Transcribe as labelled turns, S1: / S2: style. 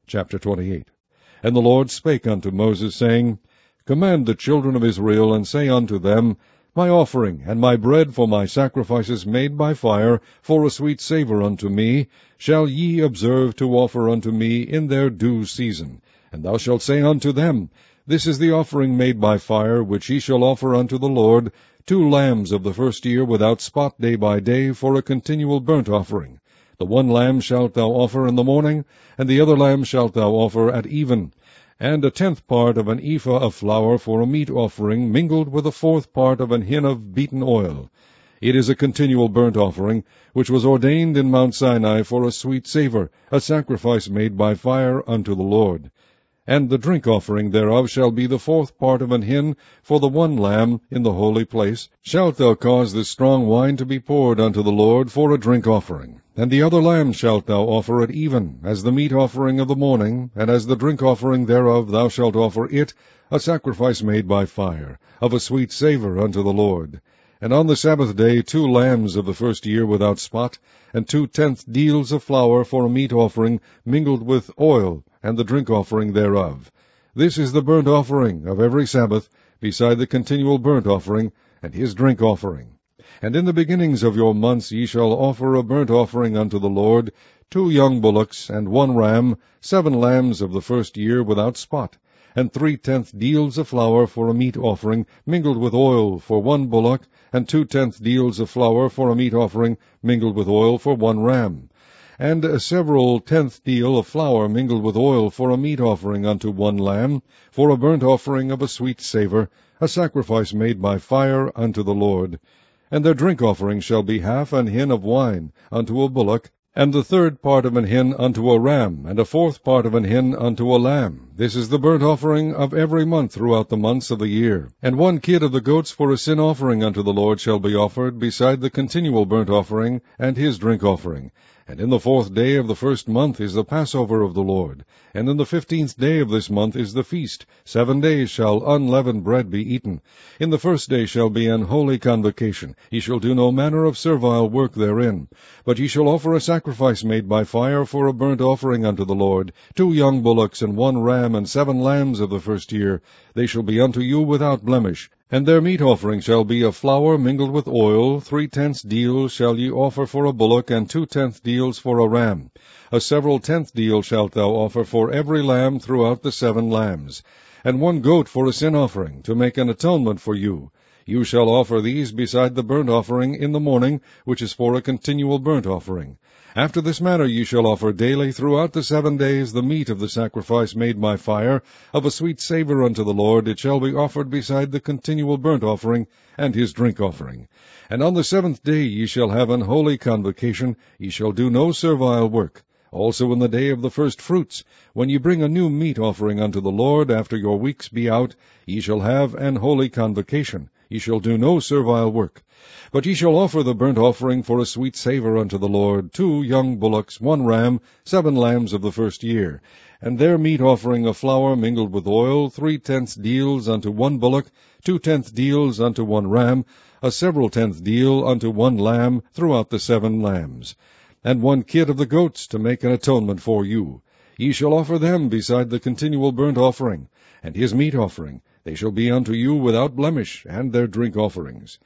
S1: Chapter 28. And the Lord spake unto Moses, saying, Command the children of Israel, and say unto them, My offering and my bread for my sacrifices made by fire, for a sweet savour unto me, shall ye observe to offer unto me in their due season. And thou shalt say unto them, This is the offering made by fire, which ye shall offer unto the Lord, 2 lambs of the first year without spot day by day, for a continual burnt offering. The one lamb shalt thou offer in the morning, and the other lamb shalt thou offer at even. And 1/10 part of an ephah of flour for a meat offering, mingled with 1/4 part of an hin of beaten oil. It is a continual burnt offering, which was ordained in Mount Sinai for a sweet savour, a sacrifice made by fire unto the Lord. And the drink offering thereof shall be 1/4 part of an hin for the one lamb in the holy place. Shalt thou cause this strong wine to be poured unto the Lord for a drink offering. And the other lamb shalt thou offer at even, as the meat offering of the morning, and as the drink offering thereof thou shalt offer it, a sacrifice made by fire, of a sweet savour unto the Lord. And on the Sabbath day 2 lambs of the first year without spot, and 2/10 deals of flour for a meat offering, mingled with oil, and the drink offering thereof. This is the burnt offering of every Sabbath, beside the continual burnt offering, and his drink offering. And in the beginnings of your months ye shall offer a burnt offering unto the Lord, 2 young bullocks, and 1 ram, 7 lambs of the first year without spot, and 3/10 deals of flour for a meat offering, mingled with oil for 1 bullock, and 2/10 deals of flour for a meat offering, mingled with oil for 1 ram. And a several 10th deal of flour mingled with oil for a meat offering unto 1 lamb, for a burnt offering of a sweet savour, a sacrifice made by fire unto the Lord. And their drink offering shall be 1/2 an hin of wine unto a bullock, and the 1/3 part of an hin unto a ram, and 1/4 part of an hin unto a lamb. This is the burnt offering of every month throughout the months of the year. And 1 kid of the goats for a sin offering unto the Lord shall be offered, beside the continual burnt offering, and his drink offering. And in the 4th day of the first month is the Passover of the Lord. And in the 15th day of this month is the feast. 7 days shall unleavened bread be eaten. In the first day shall be an holy convocation. Ye shall do no manner of servile work therein. But ye shall offer a sacrifice made by fire for a burnt offering unto the Lord, 2 young bullocks, and 1 ram, and 7 lambs of the first year. They shall be unto you without blemish. And their meat offering shall be of flour mingled with oil. 3/10 deals shall ye offer for a bullock, and 2/10 deals for a ram. A several 10th deal shalt thou offer for every lamb throughout the 7 lambs. And 1 goat for a sin offering, to make an atonement for you. You shall offer these beside the burnt offering in the morning, which is for a continual burnt offering. After this manner ye shall offer daily throughout the 7 days the meat of the sacrifice made by fire, of a sweet savour unto the Lord. It shall be offered beside the continual burnt offering, and his drink offering. And on the 7th day ye shall have an holy convocation. Ye shall do no servile work. Also in the day of the first fruits, when ye bring a new meat offering unto the Lord, after your weeks be out, ye shall have an holy convocation. Ye shall do no servile work. But ye shall offer the burnt offering for a sweet savour unto the Lord, 2 young bullocks, 1 ram, 7 lambs of the first year. And their meat offering of flour mingled with oil, 3/10 deals unto 1 bullock, 2/10 deals unto 1 ram, a several 10th deal unto 1 lamb throughout the 7 lambs. And 1 kid of the goats, to make an atonement for you. Ye shall offer them beside the continual burnt offering, and his meat offering. They shall be unto you without blemish, and their drink offerings.